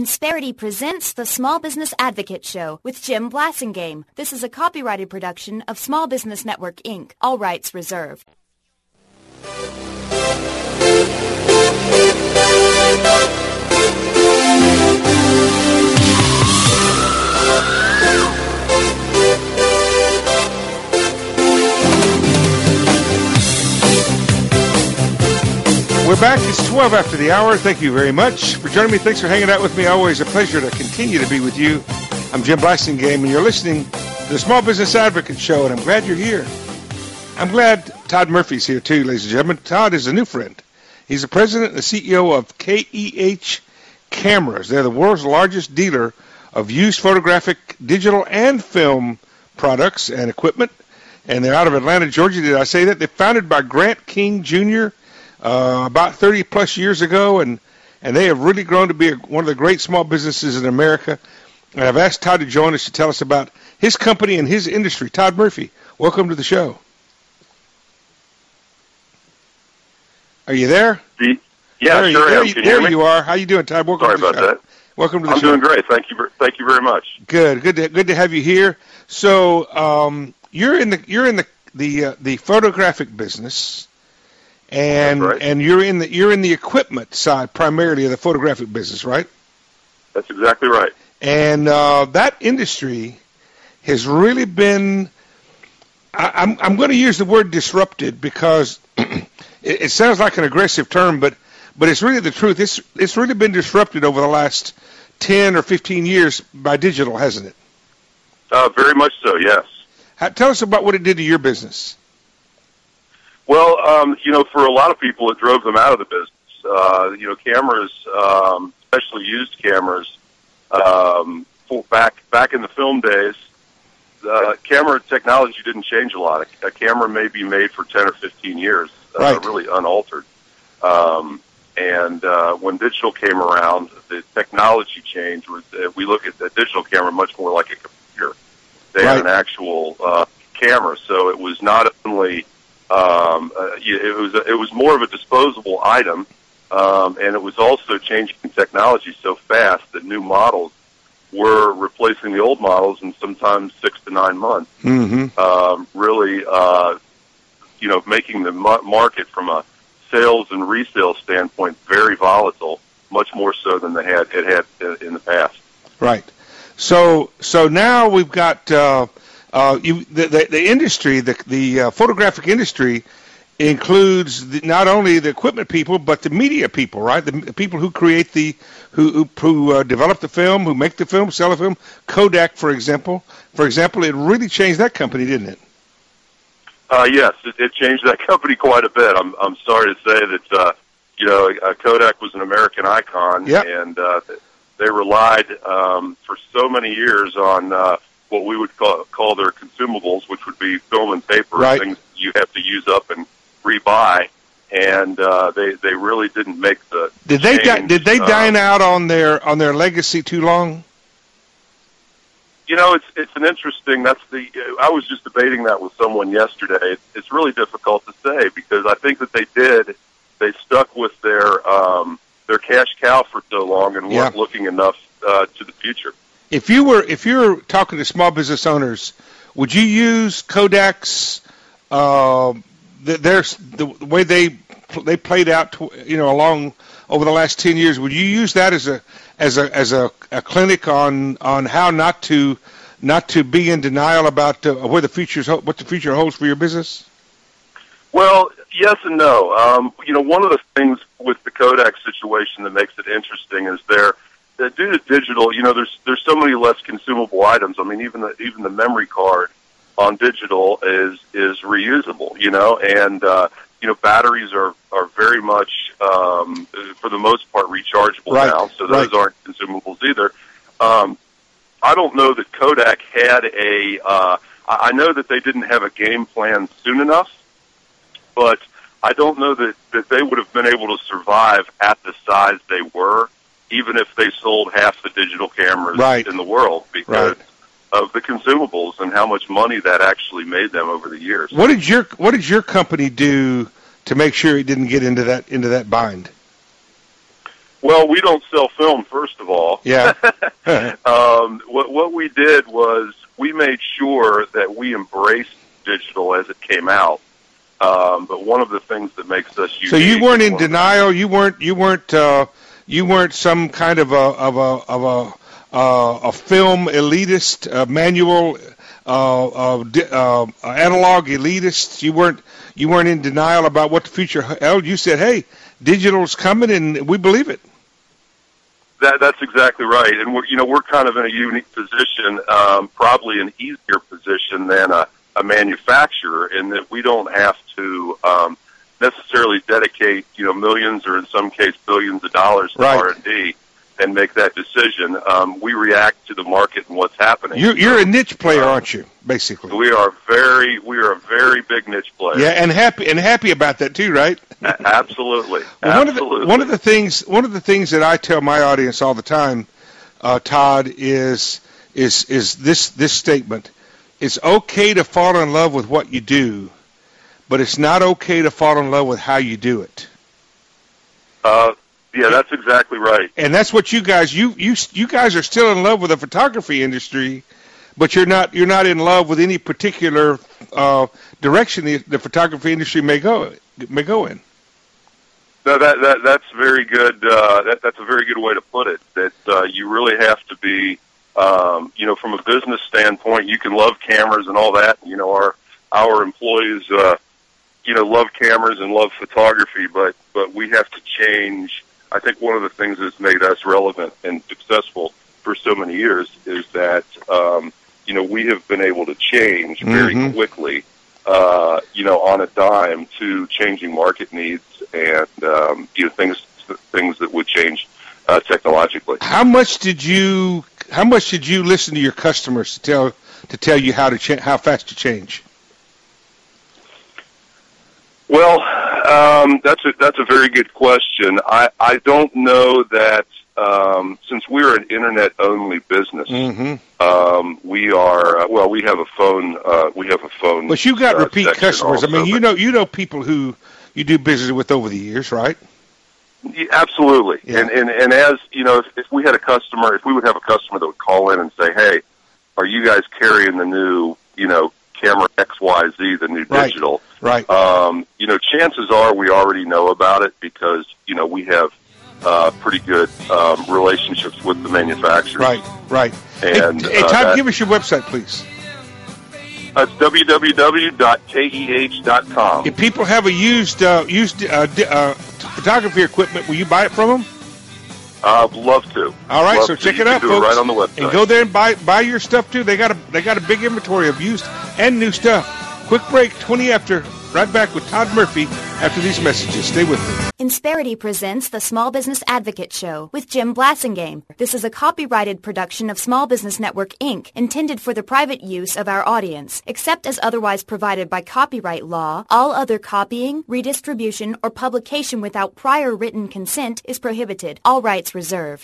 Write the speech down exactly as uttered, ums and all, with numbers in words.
Insperity presents the Small Business Advocate Show with Jim Blasingame. This is a copyrighted production of Small Business Network, Incorporated. All rights reserved. We're back. It's twelve after the hour. Thank you very much for joining me. Thanks for hanging out with me. Always a pleasure to continue to be with you. I'm Jim Blasingame, and you're listening to the Small Business Advocate Show, and I'm glad you're here. I'm glad Todd Murphy's here, too, ladies and gentlemen. Todd is a new friend. He's the president and the C E O of K E H Cameras. They're the world's largest dealer of used photographic, digital, and film products and equipment, and they're out of Atlanta, Georgia. Did I say that? They're founded by Grant King, Junior, Uh, about thirty plus years ago, and, and they have really grown to be a, one of the great small businesses in America. And I've asked Todd to join us to tell us about his company and his industry. Todd Murphy, welcome to the show. Are you there? The, yeah, there sure you, am. There, Can there you hear me? you are. How you doing, Todd? Welcome Sorry to the about show. that. Welcome to the I'm show. doing great. Thank you. Thank you very much. Good. Good. To, good to have you here. So um, you're in the you're in the the uh, the photographic business. And That's right. and you're in the you're in the equipment side primarily of the photographic business, right? That's exactly right. And uh, that industry has really been. I, I'm I'm going to use the word disrupted because it, it sounds like an aggressive term, but but it's really the truth. It's it's really been disrupted over the last ten or fifteen years by digital, hasn't it? Uh, very much so. Yes. How, tell us about what it did to your business. Well, um, you know, for a lot of people, it drove them out of the business. Uh, you know, cameras, um, especially used cameras, um, for back back in the film days, uh, camera technology didn't change a lot. A, a camera may be made for ten or fifteen years, uh, right. really unaltered. Um, and uh, when digital came around, the technology change was. Uh, we look at the digital camera much more like a computer. They right. had an actual uh, camera, so it was not only Um, uh, it was it was more of a disposable item, um, and it was also changing technology so fast that new models were replacing the old models in sometimes six to nine months. Mm-hmm. Um, really, uh, you know, making the ma- market from a sales and resale standpoint very volatile, much more so than they had it had in the past. Right. So so now we've got. Uh, Uh, you, the, the, the industry, the, the uh, photographic industry, includes the, not only the equipment people but the media people, right? The, the people who create the, who who, who uh, develop the film, who make the film, sell the film. Kodak, for example, for example, it really changed that company, didn't it? Uh, yes, it, it changed that company quite a bit. I'm I'm sorry to say that uh, you know uh, Kodak was an American icon, yep. and uh, they relied um, for so many years on. Uh, what we would call, call their consumables, which would be film and paper, right. things you have to use up and rebuy, and uh, they they really didn't make the did they change. di- did they uh, dine out on their on their legacy too long? You know, it's it's an interesting. That's the. I was just debating that with someone yesterday. It's, it's really difficult to say because I think that they did. They stuck with their um, their cash cow for so long and weren't yeah. looking enough uh, to the future. If you were if you were talking to small business owners, would you use Kodak's uh, the, their the way they they played out you know along over the last ten years? Would you use that as a as a as a, a clinic on on how not to not to be in denial about uh, where the future's what the future holds for your business? Well, yes and no. Um, you know, one of the things with the Kodak situation that makes it interesting is they're Uh, due to digital, you know, there's there's so many less consumable items. I mean, even the even the memory card on digital is is reusable. You know, and uh, you know, batteries are are very much um, for the most part rechargeable right. now, so those right. aren't consumables either. Um, I don't know that Kodak had a. Uh, I know that they didn't have a game plan soon enough, but I don't know that that they would have been able to survive at the size they were. Even if they sold half the digital cameras right. in the world because right. of the consumables and how much money that actually made them over the years. What did your What did your company do to make sure it didn't get into that into that bind? Well, we don't sell film, first of all. Yeah. um, what, what we did was we made sure that we embraced digital as it came out. Um, but one of the things that makes us unique. So you weren't in denial. You weren't. You weren't. Uh, you weren't some kind of a of a of a uh, a film elitist, uh, manual, uh, uh, uh, analog elitist. You weren't. You weren't in denial about what the future held. You said, "Hey, digital's coming, and we believe it." That, that's exactly right, and we're you know we're kind of in a unique position, um, probably an easier position than a, a manufacturer, in that we don't have to um, necessarily dedicate you know millions or in some case billions of dollars to right. R and D and make that decision. Um, we react to the market and what's happening. You're, you're a niche player, aren't you? Basically, we are very we are a very big niche player. Yeah, and happy and happy about that too, right? A- absolutely. Well, absolutely. One of the one of the things one of the things that I tell my audience all the time, uh, Todd, is is is this this statement: it's okay to fall in love with what you do, but it's not okay to fall in love with how you do it. Uh, yeah, that's exactly right. And that's what you guys you you you guys are still in love with the photography industry, but you're not you're not in love with any particular uh, direction the, the photography industry may go may go in. No, that that that's very good. Uh, that that's a very good way to put it. That uh, you really have to be, um, you know, from a business standpoint, you can love cameras and all that. You know, our our employees, uh, you know, love cameras and love photography, but but we have to change. I think one of the things that's made us relevant and successful for so many years is that um, you know we have been able to change very mm-hmm. quickly. Uh, you know, on a dime to changing market needs and um, you know things things that would change uh, technologically. How much did you How much did you listen to your customers to tell to tell you how to cha- how fast to change? Well, um, that's a that's a very good question. I, I don't know that um, since we're an internet only business. Mm-hmm. Um, we are uh, well. We have a phone. Uh, we have a phone. But you got uh, repeat customers. Also, I mean, you know, you know people who you do business with over the years, right? Yeah, absolutely. Yeah. And, and and as you know, if, if we had a customer, if we would have a customer that would call in and say, "Hey, are you guys carrying the new, you know, camera X Y Z, the new right. digital?" Right. Um, you know, chances are we already know about it because you know we have uh, pretty good um, relationships with the manufacturers. Right. Right. And hey, hey Todd, uh, that, give us your website, please. Uh, it's w w w dot k e h dot com. If people have a used uh, used uh, uh, photography equipment, will you buy it from them? I'd love to. All right, love so to. check you it out, do folks. It right on the website. And go there and buy buy your stuff too. They got a they got a big inventory of used and new stuff. Quick break, twenty after. Right back with Todd Murphy after these messages. Stay with me. Insperity presents the Small Business Advocate Show with Jim Blassingame. This is a copyrighted production of Small Business Network, Incorporated, intended for the private use of our audience. Except as otherwise provided by copyright law, all other copying, redistribution, or publication without prior written consent is prohibited. All rights reserved.